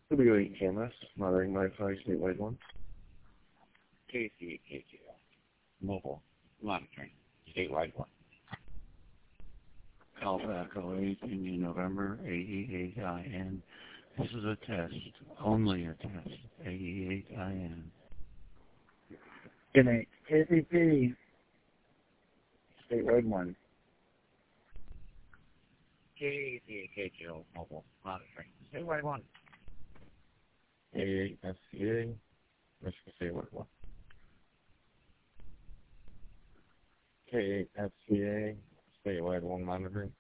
W8KMS, monitoring Wi-Fi, statewide 1. KCKJ, mobile, monitoring, statewide 1. Alpha Echo 8, Indian November, AE8IN. This is a test, only a test, AE8IN. Good night. KCP, statewide 1. KCKJ, mobile, monitoring, statewide 1. A8FCA, Michigan statewide 1. K8FCA, statewide 1 monitoring.